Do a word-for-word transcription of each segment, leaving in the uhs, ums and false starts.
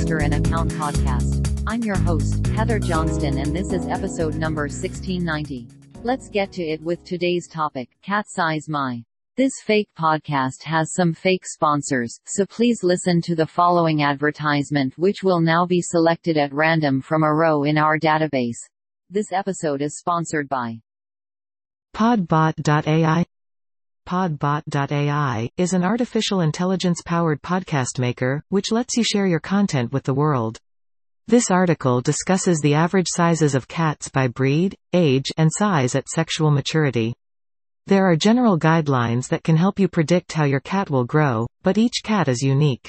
Character and Account Podcast. I'm your host, Heather Johnston, and this is episode number sixteen ninety. Let's get to it with today's topic, Cat Size My. This fake podcast has some fake sponsors, so please listen to the following advertisement, which will now be selected at random from a row in our database. This episode is sponsored by Podbot dot A I. Podbot dot A I is an artificial intelligence-powered podcast maker, which lets you share your content with the world. This article discusses the average sizes of cats by breed, age, and size at sexual maturity. There are general guidelines that can help you predict how your cat will grow, but each cat is unique.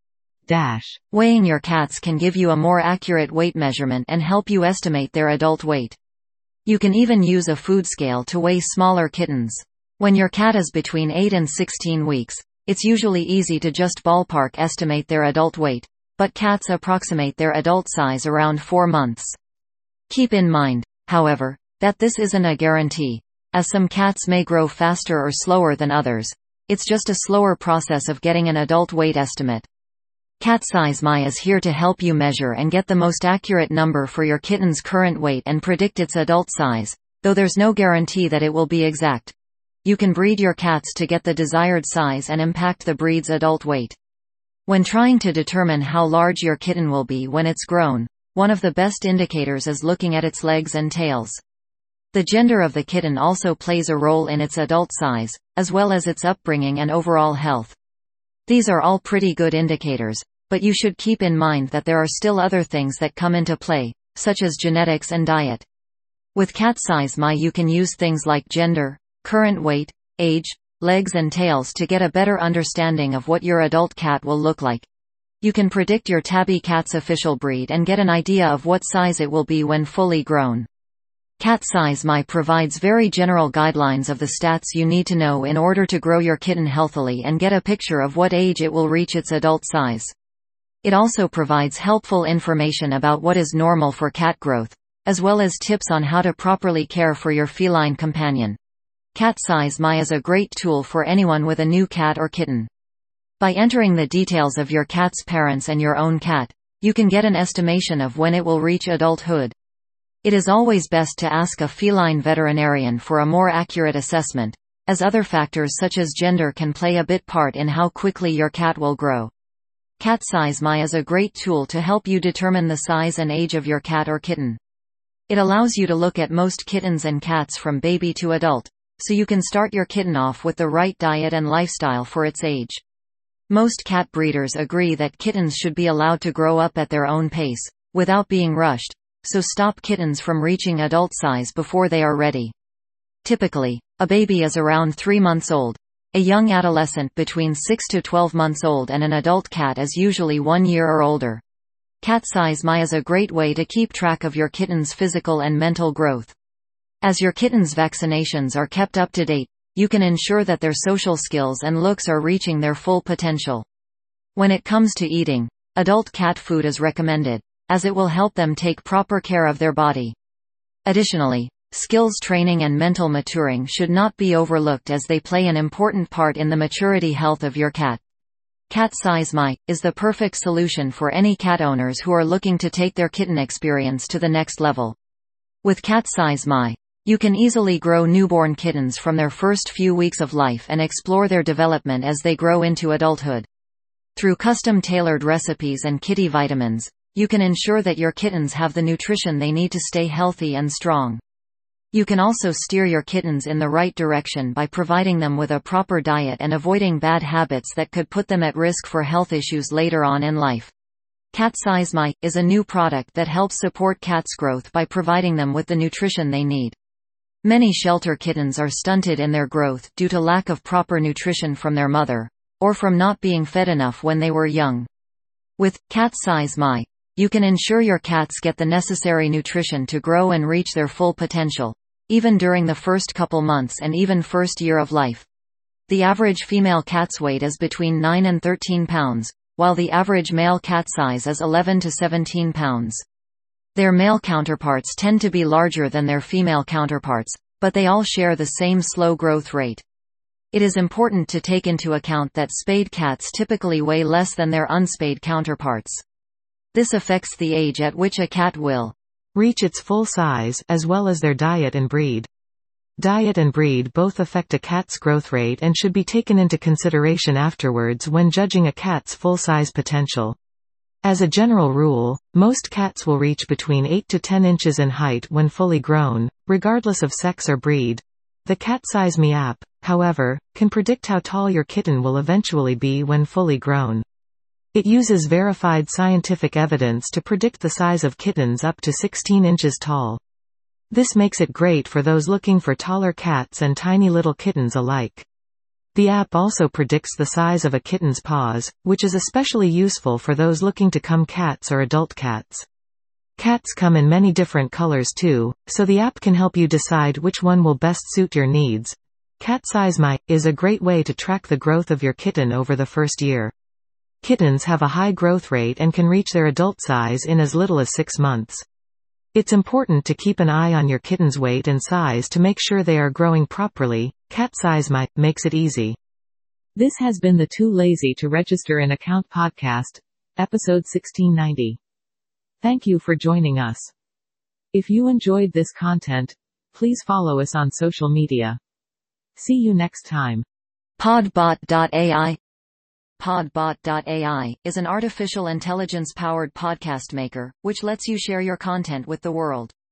Dash. Weighing your cats can give you a more accurate weight measurement and help you estimate their adult weight. You can even use a food scale to weigh smaller kittens. When your cat is between eight and sixteen weeks, it's usually easy to just ballpark estimate their adult weight, but cats approximate their adult size around four months. Keep in mind, however, that this isn't a guarantee, as some cats may grow faster or slower than others. It's just a slower process of getting an adult weight estimate. Cat Size My is here to help you measure and get the most accurate number for your kitten's current weight and predict its adult size, though there's no guarantee that it will be exact. You can breed your cats to get the desired size and impact the breed's adult weight. When trying to determine how large your kitten will be when it's grown, one of the best indicators is looking at its legs and tails. The gender of the kitten also plays a role in its adult size, as well as its upbringing and overall health. These are all pretty good indicators, but you should keep in mind that there are still other things that come into play, such as genetics and diet. With Cat Size My you can use things like gender, current weight, age, legs and tails to get a better understanding of what your adult cat will look like. You can predict your tabby cat's official breed and get an idea of what size it will be when fully grown. Cat Size My provides very general guidelines of the stats you need to know in order to grow your kitten healthily and get a picture of what age it will reach its adult size. It also provides helpful information about what is normal for cat growth, as well as tips on how to properly care for your feline companion. Cat Size My is a great tool for anyone with a new cat or kitten. By entering the details of your cat's parents and your own cat, you can get an estimation of when it will reach adulthood. It is always best to ask a feline veterinarian for a more accurate assessment, as other factors such as gender can play a bit part in how quickly your cat will grow. Cat Size My is a great tool to help you determine the size and age of your cat or kitten. It allows you to look at most kittens and cats from baby to adult, so you can start your kitten off with the right diet and lifestyle for its age. Most cat breeders agree that kittens should be allowed to grow up at their own pace, without being rushed, so stop kittens from reaching adult size before they are ready. Typically, a baby is around three months old, a young adolescent between six to twelve months old, and an adult cat is usually one year or older. Cat Size My is a great way to keep track of your kitten's physical and mental growth. As your kitten's vaccinations are kept up to date, you can ensure that their social skills and looks are reaching their full potential. When it comes to eating, adult cat food is recommended, as it will help them take proper care of their body. Additionally, skills training and mental maturing should not be overlooked as they play an important part in the maturity health of your cat. Cat Size My is the perfect solution for any cat owners who are looking to take their kitten experience to the next level. With Cat Size My, you can easily grow newborn kittens from their first few weeks of life and explore their development as they grow into adulthood. Through custom-tailored recipes and kitty vitamins, you can ensure that your kittens have the nutrition they need to stay healthy and strong. You can also steer your kittens in the right direction by providing them with a proper diet and avoiding bad habits that could put them at risk for health issues later on in life. Cat Size My is a new product that helps support cats' growth by providing them with the nutrition they need. Many shelter kittens are stunted in their growth due to lack of proper nutrition from their mother, or from not being fed enough when they were young. With Cat Size My, you can ensure your cats get the necessary nutrition to grow and reach their full potential, even during the first couple months and even first year of life. The average female cat's weight is between nine and thirteen pounds, while the average male cat size is eleven to seventeen pounds. Their male counterparts tend to be larger than their female counterparts, but they all share the same slow growth rate. It is important to take into account that spayed cats typically weigh less than their unspayed counterparts. This affects the age at which a cat will reach its full size, as well as their diet and breed. Diet and breed both affect a cat's growth rate and should be taken into consideration afterwards when judging a cat's full-size potential. As a general rule, most cats will reach between eight to ten inches in height when fully grown, regardless of sex or breed. The Cat Size Me app, however, can predict how tall your kitten will eventually be when fully grown. It uses verified scientific evidence to predict the size of kittens up to sixteen inches tall. This makes it great for those looking for taller cats and tiny little kittens alike. The app also predicts the size of a kitten's paws, which is especially useful for those looking to become cats or adult cats. Cats come in many different colors too, so the app can help you decide which one will best suit your needs. Cat Size Me is a great way to track the growth of your kitten over the first year. Kittens have a high growth rate and can reach their adult size in as little as six months. It's important to keep an eye on your kitten's weight and size to make sure they are growing properly. Cat Size Me makes it easy. This has been the Too Lazy to Register an Account podcast, episode sixteen ninety. Thank you for joining us. If you enjoyed this content, please follow us on social media. See you next time. Podbot dot A I Podbot dot A I is an artificial intelligence-powered podcast maker, which lets you share your content with the world.